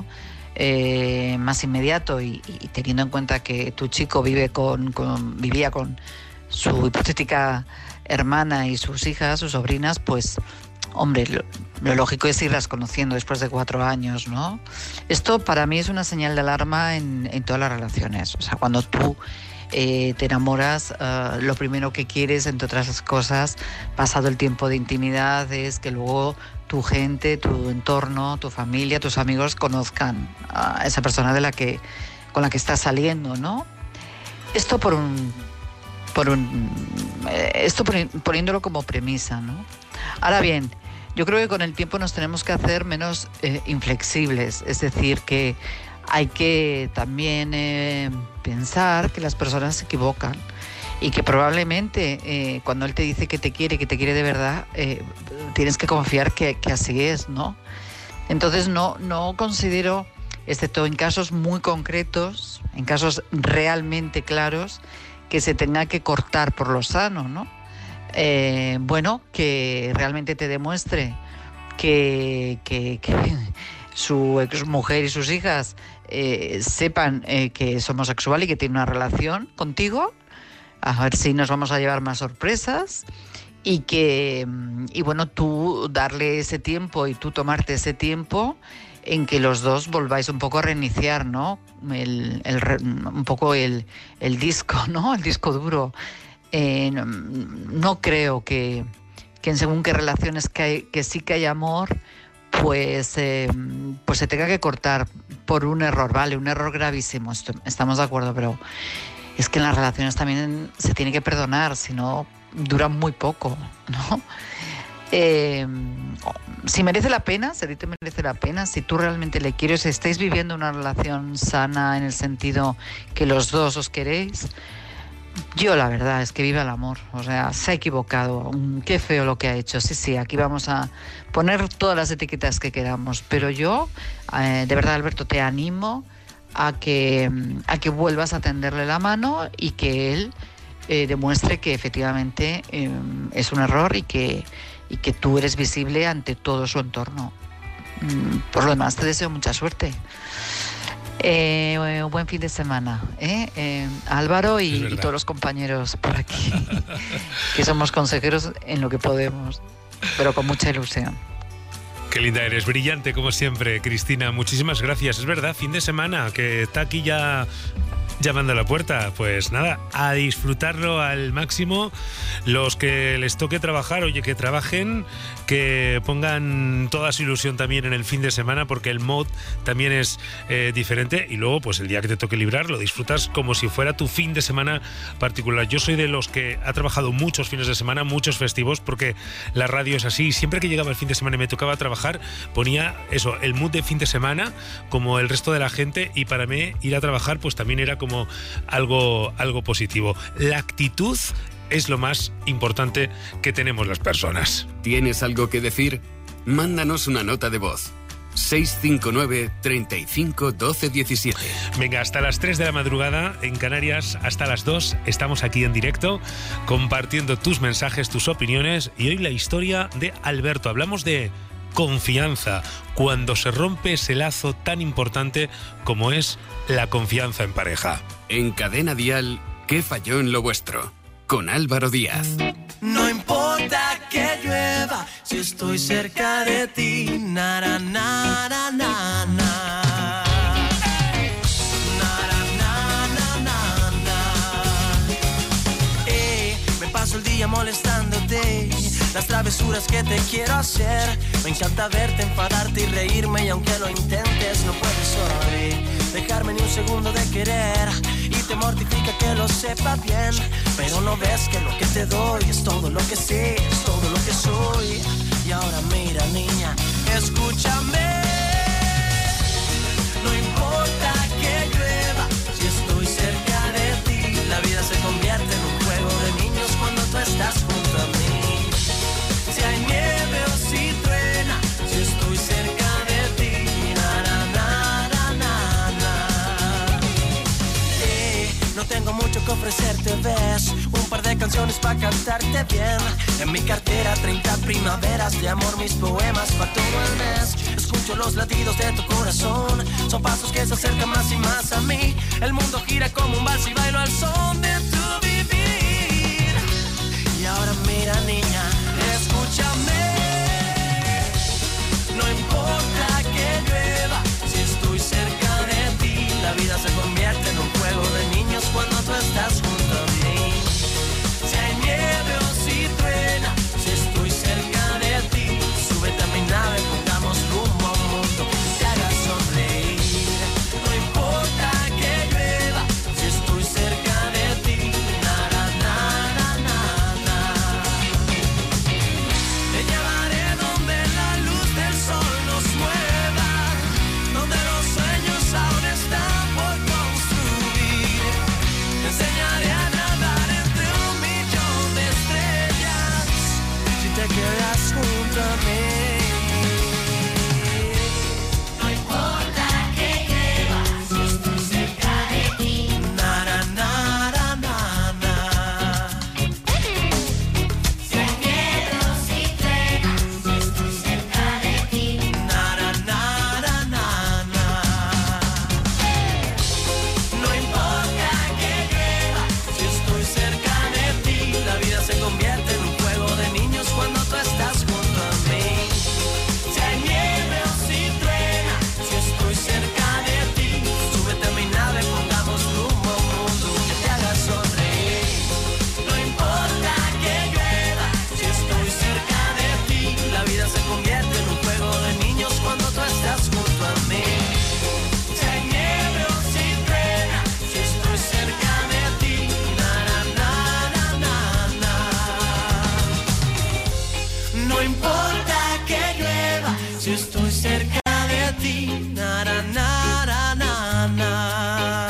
eh, más inmediato, y, y teniendo en cuenta que tu chico vive con, con, vivía con su hipotética hermana y sus hijas, sus sobrinas, pues, hombre, lo, lo lógico es irlas conociendo después de cuatro años, ¿no? Esto para mí es una señal de alarma en, en todas las relaciones. O sea, cuando tú eh, te enamoras, uh, lo primero que quieres, entre otras cosas, pasado el tiempo de intimidad, es que luego tu gente, tu entorno, tu familia, tus amigos conozcan a esa persona de la que, con la que estás saliendo, ¿no? Esto por un, por un, esto poniéndolo como premisa, ¿no? Ahora bien, yo creo que con el tiempo nos tenemos que hacer menos eh, inflexibles, es decir, que hay que también eh, pensar que las personas se equivocan, y que probablemente eh, cuando él te dice que te quiere, que te quiere de verdad, eh, tienes que confiar que, que así es, ¿no? Entonces no, no considero, excepto en casos muy concretos, en casos realmente claros, que se tenga que cortar por lo sano, ¿no? Eh, bueno, que realmente te demuestre que, que, que su exmujer y sus hijas eh, sepan eh, que es homosexual y que tiene una relación contigo, a ver si nos vamos a llevar más sorpresas, y que, y bueno, tú darle ese tiempo y tú tomarte ese tiempo en que los dos volváis un poco a reiniciar, ¿no? El, el, un poco el, el disco, ¿no? El disco duro. Eh, no, no creo que, que en según qué relaciones que, hay, que sí que hay amor, pues, eh, pues se tenga que cortar por un error, ¿vale? Un error gravísimo, estamos de acuerdo, pero es que en las relaciones también se tiene que perdonar, si no duran muy poco, ¿no? Eh, si merece la pena, si a ti te merece la pena, si tú realmente le quieres, si estáis viviendo una relación sana en el sentido que los dos os queréis, yo la verdad es que viva el amor. O sea, se ha equivocado, qué feo lo que ha hecho, sí, sí, aquí vamos a poner todas las etiquetas que queramos, pero yo, eh, de verdad, Alberto, te animo a que, a que vuelvas a tenderle la mano y que él eh, demuestre que efectivamente eh, es un error, y que, y que tú eres visible ante todo su entorno. Por lo demás, te deseo mucha suerte. Eh, buen fin de semana, ¿eh? Eh, Álvaro y, y todos los compañeros por aquí, que somos consejeros en lo que podemos, pero con mucha ilusión. Qué linda eres, brillante como siempre, Cristina. Muchísimas gracias. Es verdad, fin de semana, que está aquí ya llamando a la puerta. Pues nada, a disfrutarlo al máximo. Los que les toque trabajar, oye, que trabajen, que pongan toda su ilusión también en el fin de semana, porque el mod también es eh, diferente. Y luego, pues el día que te toque librar, lo disfrutas como si fuera tu fin de semana particular. Yo soy de los que ha trabajado muchos fines de semana, muchos festivos, porque la radio es así. Siempre que llegaba el fin de semana y me tocaba trabajar, ponía eso, el mood de fin de semana, como el resto de la gente, y para mí ir a trabajar pues también era como como algo, algo positivo. La actitud es lo más importante que tenemos las personas. ¿Tienes algo que decir? Mándanos una nota de voz. seis cinco nueve, treinta y cinco, doce, diecisiete. Venga, hasta las tres de la madrugada en Canarias, hasta las dos, estamos aquí en directo compartiendo tus mensajes, tus opiniones, y hoy la historia de Alberto. Hablamos de confianza, cuando se rompe ese lazo tan importante como es la confianza en pareja. En Cadena Dial, ¿qué falló en lo vuestro? Con Álvaro Díaz. No importa que llueva, si estoy cerca de ti, nara, nara, na, na. Nara, na, na, na, na. Eh, me paso el día molestándote, las travesuras que te quiero hacer. Me encanta verte, enfadarte y reírme, y aunque lo intentes no puedes hoy dejarme ni un segundo de querer. Y te mortifica que lo sepa bien, pero no ves que lo que te doy es todo lo que sé, es todo lo que soy. Y ahora mira, niña, escúchame. No importa que llueva, si estoy cerca de ti, la vida se convierte en un juego de niños cuando tú estás junto a mí. Si hay nieve o si truena, si estoy cerca de ti, na, na, na, na, na, na. Eh, no tengo mucho que ofrecerte, ves, un par de canciones para cantarte bien. En mi cartera treinta primaveras de amor, mis poemas para todo el mes. Escucho los latidos de tu corazón, son pasos que se acercan más y más a mí. El mundo gira como un vals y bailo al son de tu vivir. Y ahora mira, niña, escúchame. No importa que llueva, si estoy cerca de ti, la vida se convierte en un juego de niños cuando tú estás junto a mí. Si hay nieve o si truena, si estoy cerca de ti, súbete a mi nave, pongamos rumbo a un mundo que te haga sonreír. No importa que llueva, si estoy cerca de ti, na, na, na, na, na. Te llevaré donde la luz del sol nos mueva, donde los sueños aún están por construir. Te enseñaré a nadar entre un millón de estrellas, si te quedas junto a mí. No importa que llueva, si estoy cerca de ti, na, na, na, na, na, na. Si hay nieve o si truena, si estoy cerca de ti, na, na, na, na, na, na. No importa que llueva, si estoy cerca de ti, la vida se convierte en un juego de niños cuando tú estás junto a mí. Si hay nieve o si truena, si estoy cerca de ti, súbete a mi nave, pongamos rumbo a un mundo que te haga sonreír. No importa que llueva, si estoy cerca de ti, la vida se convierte en un juego de niños cuando tú estás junto a mí. Si hay nieve o si truena, si estoy cerca de ti, na, na, na, na, na, na. No importa que llueva, si estoy cerca de ti, na, na, na, na, na.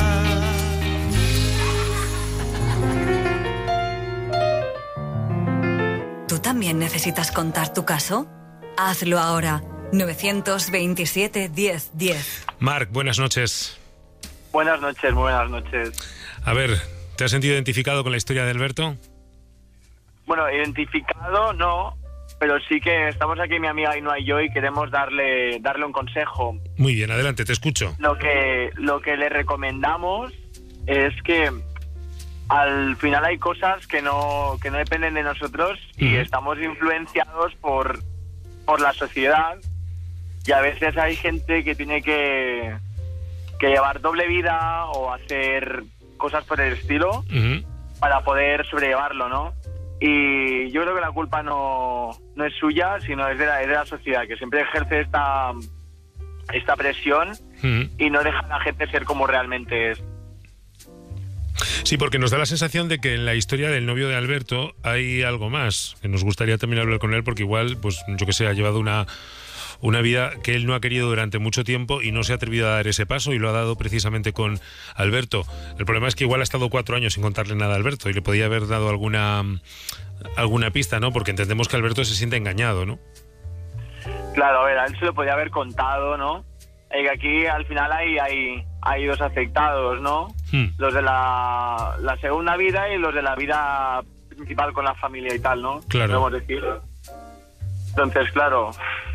¿Tú también necesitas contar tu caso? Hazlo ahora. nueve veintisiete, diez, diez. Marc, buenas noches. Buenas noches, muy buenas noches. A ver, ¿te has sentido identificado con la historia de Alberto? Bueno, identificado no, pero sí que estamos aquí mi amiga Ainhoa y yo y queremos darle darle un consejo. Muy bien, adelante, te escucho. Lo que lo que le recomendamos es que al final hay cosas que no que no dependen de nosotros y Ujú. estamos influenciados por por la sociedad, y a veces hay gente que tiene que que llevar doble vida o hacer cosas por el estilo Ujú. para poder sobrellevarlo, ¿no? Y yo creo que la culpa no, no es suya, sino es de la, es de la sociedad, que siempre ejerce esta, esta presión Ujú. y no deja a la gente ser como realmente es. Sí, porque nos da la sensación de que en la historia del novio de Alberto hay algo más, que nos gustaría también hablar con él, porque igual, pues yo que sé, ha llevado una una vida que él no ha querido durante mucho tiempo y no se ha atrevido a dar ese paso, y lo ha dado precisamente con Alberto. El problema es que igual ha estado cuatro años sin contarle nada a Alberto y le podía haber dado alguna, alguna pista, ¿no? Porque entendemos que Alberto se siente engañado, ¿no? Claro, a ver, a él se lo podía haber contado, ¿no? Eh, que aquí al final hay, hay, hay dos afectados, ¿no? Hmm. Los de la, la segunda vida y los de la vida principal con la familia y tal, ¿no? Claro. Podemos decir. Entonces, claro,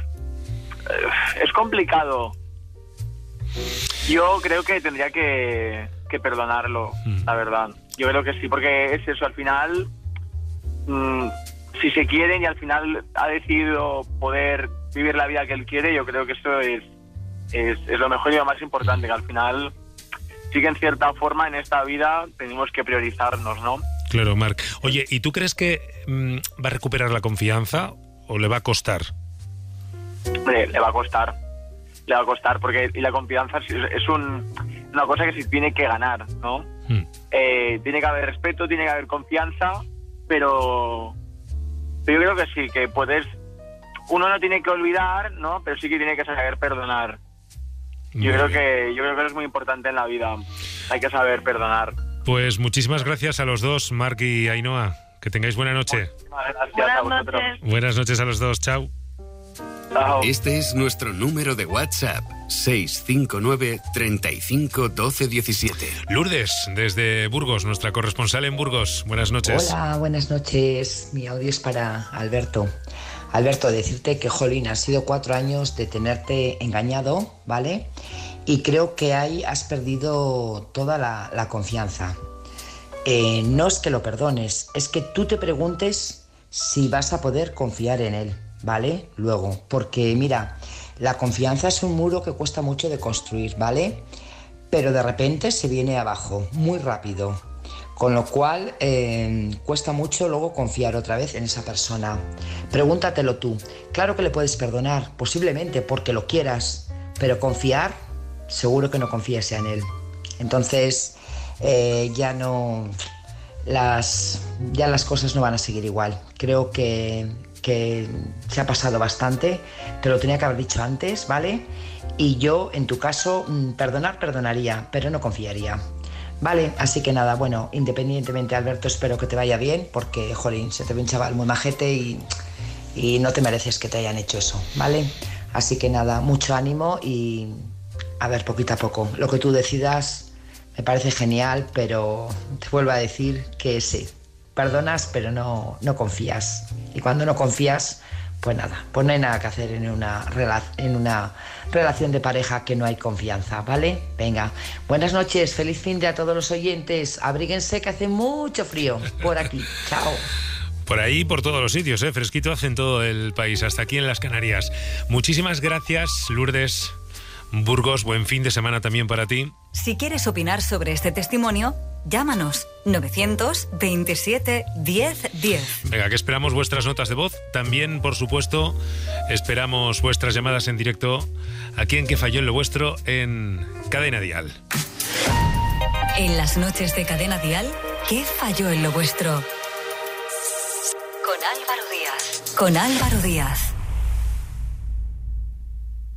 es complicado. Yo creo que tendría que, que perdonarlo, hmm. la verdad. Yo creo que sí, porque es eso, al final, mmm, si se quieren y al final ha decidido poder vivir la vida que él quiere, yo creo que eso es, es, es lo mejor y lo más importante, que al final sí que en cierta forma en esta vida tenemos que priorizarnos, ¿no? Claro, Marc. Oye, ¿y tú crees que mmm, va a recuperar la confianza o le va a costar? Le, le va a costar, le va a costar, porque y la confianza es, es un, una cosa que se tiene que ganar, ¿no? Hmm. Eh, tiene que haber respeto, tiene que haber confianza, pero, pero yo creo que sí, que puedes... Uno no tiene que olvidar, ¿no? Pero sí que tiene que saber perdonar. Muy yo creo bien. que yo creo que es muy importante en la vida. Hay que saber perdonar. Pues muchísimas gracias a los dos, Marc y Ainhoa. Que tengáis buena noche. Gracias Buenas a vosotros. noches. Buenas noches a los dos. Chao. Chao. Este es nuestro número de WhatsApp, seis cinco nueve, treinta y cinco, doce diecisiete. Lourdes, desde Burgos, nuestra corresponsal en Burgos. Buenas noches. Hola, buenas noches. Mi audio es para Alberto. Alberto, decirte que, jolín, han sido cuatro años de tenerte engañado, ¿vale? Y creo que ahí has perdido toda la, la confianza. Eh, no es que lo perdones, es que tú te preguntes si vas a poder confiar en él, ¿vale? Luego, porque mira, la confianza es un muro que cuesta mucho de construir, ¿vale? Pero de repente se viene abajo, muy rápido. Con lo cual, eh, cuesta mucho luego confiar otra vez en esa persona. Pregúntatelo tú. Claro que le puedes perdonar, posiblemente porque lo quieras, pero confiar, seguro que no confíes en él. Entonces, eh, ya no... Las, ya las cosas no van a seguir igual. Creo que, que se ha pasado bastante. Te lo tenía que haber dicho antes, ¿vale? Y yo, en tu caso, perdonar, perdonaría, pero no confiaría. Vale, así que nada, bueno, independientemente, Alberto, espero que te vaya bien, porque, jolín, se te ve un chaval muy majete y, y no te mereces que te hayan hecho eso, ¿vale? Así que nada, mucho ánimo y a ver, poquito a poco. Lo que tú decidas me parece genial, pero te vuelvo a decir que sí, perdonas, pero no, no confías. Y cuando no confías, pues nada, pues no hay nada que hacer en una, rela- en una relación de pareja que no hay confianza, ¿vale? Venga, buenas noches, feliz fin de a todos los oyentes. Abríguense que hace mucho frío por aquí. Chao. Por ahí, por todos los sitios, ¿eh? Fresquito hace en todo el país, hasta aquí en las Canarias. Muchísimas gracias, Lourdes. Burgos, buen fin de semana también para ti. Si quieres opinar sobre este testimonio, llámanos novecientos veintisiete diez diez. Venga, que esperamos vuestras notas de voz. También, por supuesto, esperamos vuestras llamadas en directo aquí en Que Falló en lo Vuestro en Cadena Dial. En las noches de Cadena Dial, ¿qué falló en lo vuestro? Con Álvaro Díaz. Con Álvaro Díaz.